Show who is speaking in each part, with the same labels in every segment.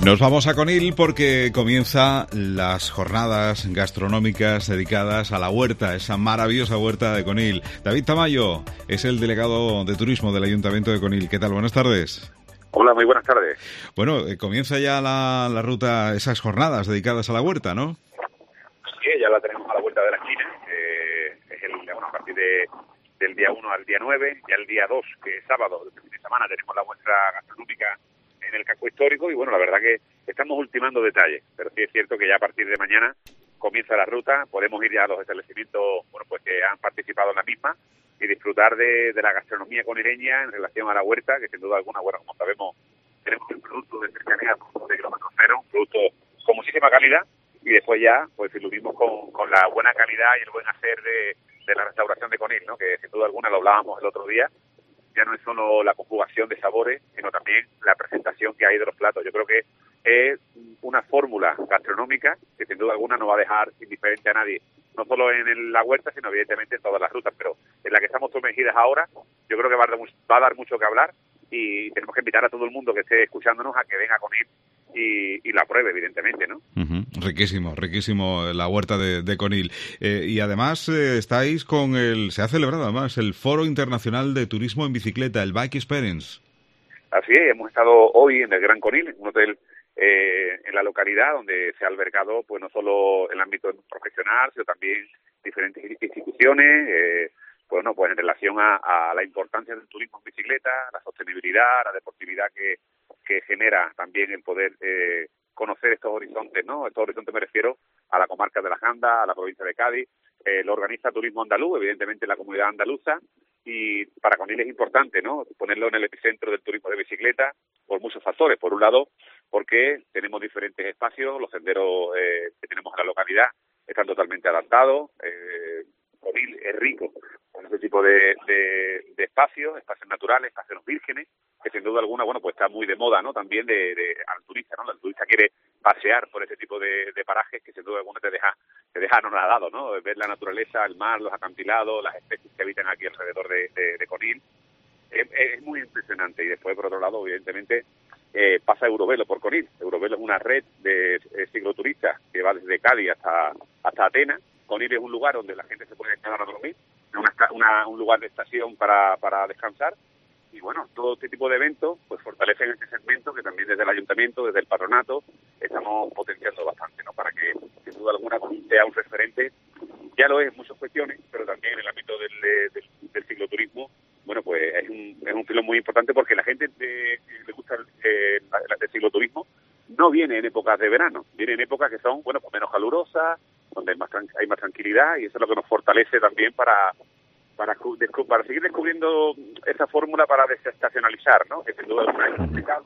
Speaker 1: Nos vamos a Conil porque comienza las jornadas gastronómicas dedicadas a la huerta, esa maravillosa huerta de Conil. David Tamayo es el delegado de turismo del Ayuntamiento de Conil. ¿Qué tal? Buenas tardes.
Speaker 2: Hola, muy buenas tardes.
Speaker 1: Bueno, comienza ya la ruta, esas jornadas dedicadas a la huerta, ¿no?
Speaker 2: Sí, ya la tenemos a la vuelta de la esquina. A partir del día 1 al día 9, ya el día 2, que es sábado, el fin de semana, tenemos la muestra gastronómica en el casco histórico y bueno, la verdad que estamos ultimando detalles, pero sí es cierto que ya a partir de mañana comienza la ruta, podemos ir ya a los establecimientos que han participado en la misma y disfrutar de la gastronomía conileña en relación a la huerta, que sin duda alguna, bueno, como sabemos, tenemos un producto de cercanía de kilómetro cero, un producto con muchísima calidad, y después ya pues lo mismo con la buena calidad y el buen hacer de la restauración de Conil, ¿no? Que sin duda alguna lo hablábamos el otro día, ya no es solo la conjugación de sabores, sino también la presentación que hay de los platos. Yo creo que es una fórmula gastronómica que sin duda alguna no va a dejar indiferente a nadie, no solo en la huerta, sino evidentemente en todas las rutas, pero en la que estamos sumergidas ahora, yo creo que va a dar mucho que hablar y tenemos que invitar a todo el mundo que esté escuchándonos a que venga con él y la pruebe, evidentemente, ¿no?
Speaker 1: Riquísimo, riquísimo la huerta de Conil. Y además estáis se ha celebrado además el Foro Internacional de Turismo en Bicicleta, el Bike Experience.
Speaker 2: Así es, hemos estado hoy en el Gran Conil, en un hotel en la localidad donde se ha albergado pues no solo el ámbito profesional, sino también diferentes instituciones, pues en relación a la importancia del turismo en bicicleta, la sostenibilidad, la deportividad que genera también el poder conocer estos horizontes, ¿no? Estos horizontes me refiero a la comarca de la Janda, a la provincia de Cádiz. Lo organiza Turismo Andaluz, evidentemente la comunidad andaluza, y para Conil es importante, ¿no? Ponerlo en el epicentro del turismo de bicicleta por muchos factores. Por un lado, porque tenemos diferentes espacios, los senderos que tenemos en la localidad están totalmente adaptados. Conil es rico con ese tipo de espacios naturales, espacios vírgenes, que sin duda alguna, pues está muy de moda, ¿no? También al turista, ¿no? El turista quiere pasear por ese tipo de parajes que sin duda alguna te deja anonadado, ¿no? Ver la naturaleza, el mar, los acantilados, las especies que habitan aquí alrededor de Conil. Es muy impresionante. Y después, por otro lado, evidentemente, pasa Eurovelo por Conil. Eurovelo es una red de cicloturistas que va desde Cádiz hasta Atenas. Conil es un lugar donde la gente se puede quedar a dormir, un lugar de estación para descansar. Y bueno, todo este tipo de eventos pues fortalecen este segmento que también desde el ayuntamiento, desde el patronato, estamos potenciando bastante, ¿no? Para que, sin duda alguna, sea un referente. Ya lo es en muchas cuestiones, pero también en el ámbito del cicloturismo, pues es un filón muy importante porque la gente que le gusta el cicloturismo no viene en épocas de verano, viene en épocas que son, pues menos calurosas, donde hay más tranquilidad, y eso es lo que nos fortalece también para seguir descubriendo esa fórmula para desestacionalizar, ¿no? Que sin duda alguna es complicado,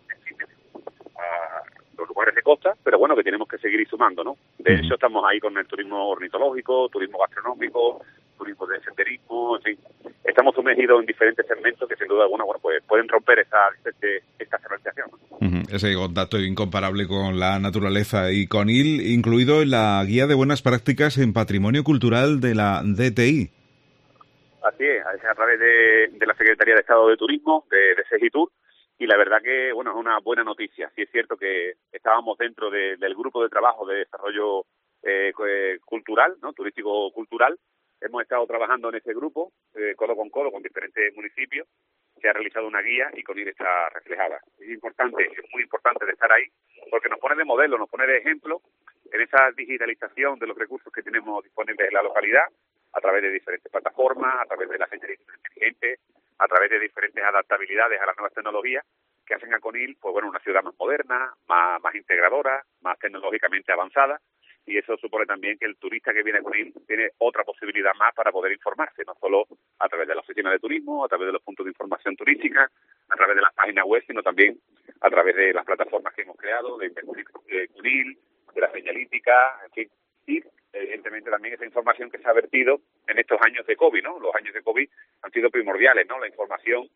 Speaker 2: a los lugares de costa, pero que tenemos que seguir sumando, ¿no? De hecho, estamos ahí con el turismo ornitológico, turismo gastronómico, turismo de senderismo, en fin. Estamos sumergidos en diferentes segmentos que sin duda alguna, pues pueden romper esta certificación, ¿no?
Speaker 1: Ese contacto incomparable con la naturaleza y Conil, incluido en la Guía de Buenas Prácticas en Patrimonio Cultural de la DTI.
Speaker 2: Así es a través de la Secretaría de Estado de Turismo, de Segitur, y la verdad que, es una buena noticia. Sí es cierto que estábamos dentro del grupo de trabajo de desarrollo cultural, ¿no? Turístico-cultural. Hemos estado trabajando en ese grupo, codo con diferentes municipios. Se ha realizado una guía y Conil está reflejada. Es muy importante de estar ahí, porque nos pone de modelo, nos pone de ejemplo en esa digitalización de los recursos que tenemos disponibles en la localidad, a través de diferentes plataformas, a través de la señalización inteligente, a través de diferentes adaptabilidades a las nuevas tecnologías que hacen a Conil, una ciudad más moderna, más integradora, más tecnológicamente avanzada, y eso supone también que el turista que viene a Conil tiene otra posibilidad más para poder informarse, no solo a través de la oficina de turismo, a través de los puntos de información turística, a través de las páginas web, sino también a través de las plataformas que hemos creado, de Conil, de la señalítica, en fin, y evidentemente también esa información que se ha vertido en estos años de COVID, ¿no? Los años de COVID han sido primordiales, ¿no? La información,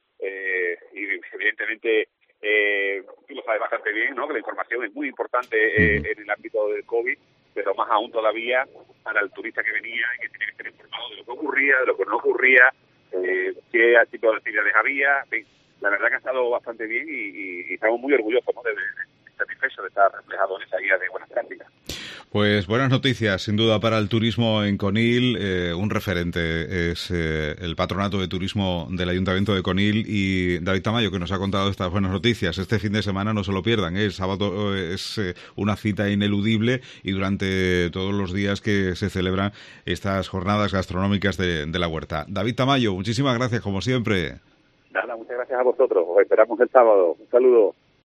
Speaker 2: y evidentemente tú lo sabes bastante bien, ¿no? Que la información es muy importante en el ámbito del COVID, pero más aún todavía para el turista que venía y que tiene que estar informado de lo que ocurría, de lo que no ocurría, qué tipo de actividades había. En fin, la verdad que ha estado bastante bien y estamos muy orgullosos, ¿no? satisfecho de estar reflejado en esa guía de buenas prácticas.
Speaker 1: Pues buenas noticias, sin duda, para el turismo en Conil. Un referente es el Patronato de Turismo del Ayuntamiento de Conil, y David Tamayo, que nos ha contado estas buenas noticias. Este fin de semana no se lo pierdan, el sábado es una cita ineludible, y durante todos los días que se celebran estas jornadas gastronómicas de la huerta. David Tamayo, muchísimas gracias, como siempre.
Speaker 2: Nada, muchas gracias a vosotros. Os esperamos el sábado. Un saludo.